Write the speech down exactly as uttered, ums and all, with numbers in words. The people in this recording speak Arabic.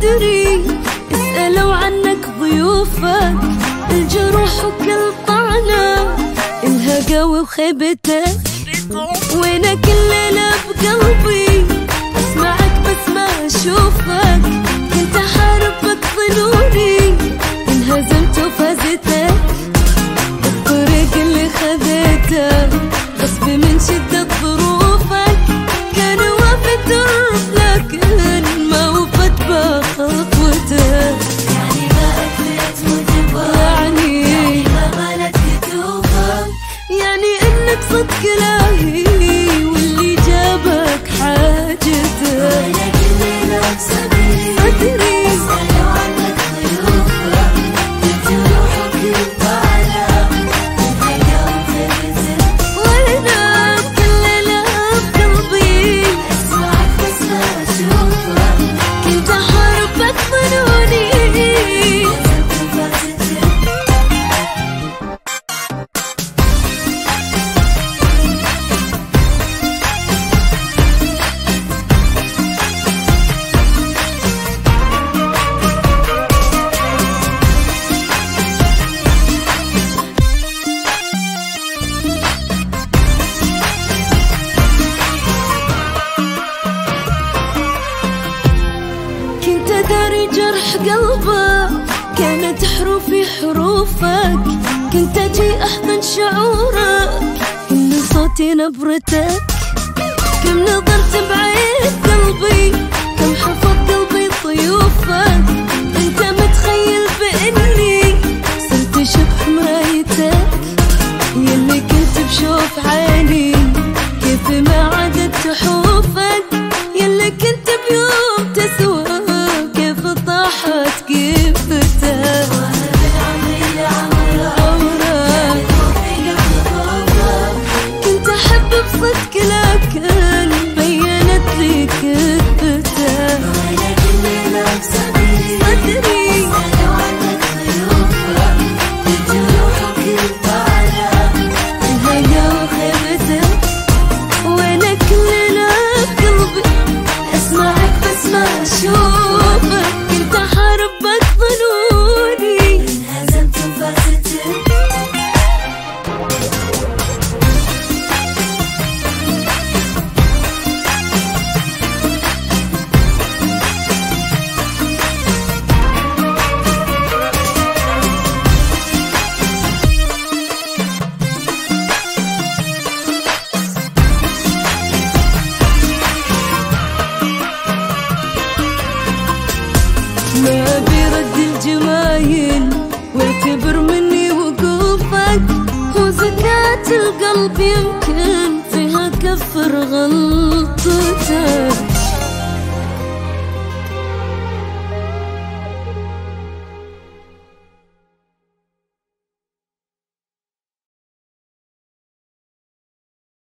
صدري اسألوا عنك ضيوفك، الجروح وكل طعنة الها قوي وخيبتك. وينك الليلة بقلبي اسمعك بس ما اشوفك، كنت احاربك ظنوني انهزمت وفازتك. الطريق اللي خذيته غصب من شدة ظروفك، كان وافي درب لكن ما وفت بخطوتك. يعني ما أكلت وتبغى، يعني يعني ما غلت كتوفك، يعني انك صدق الهي واللي جابك حاجتك. وينك الليلة بصدري صدري اسألوا عنك ضيوفك، الجروح وكل طعنة الها وخيبتك. وينك الليلة بقلبي اسمعك بس ما أشوفك، كنت احاربك ظنوني انهزمت وفازتك. كنت داري جرح قلبه كانت حروفي حروفك، كنت اجي احضن شعورك كل صوتي نبرتك. كم نظرت بعيد قلبي، كم حفظ قلبي ضيوفك، انت متخيل باني صرت شبح مرايتك. يلي كنت بشوف عيني كيف ما عدت حوفك، يلي كنت بيوم تسوى كيف طاحت كيفتك. وانا من عمري لعمرك عمرك توفيق بخوفك، كنت احب بصدق لكن بينت لي كذبتك. وينك الليلة بصدري صدري اسألوا عنك ضيوفك، الجروح وكل طعنة الهيا وخيبتك. وينك الليلة بقلبي اسمعك بس ما اشوفك، كنت احاربك ظنوني انهزمت وفازتك. ما بيرد الجمايل واعتبر مني وقوفك، هو زكاة القلب يمكن فيها كفر غلطتك.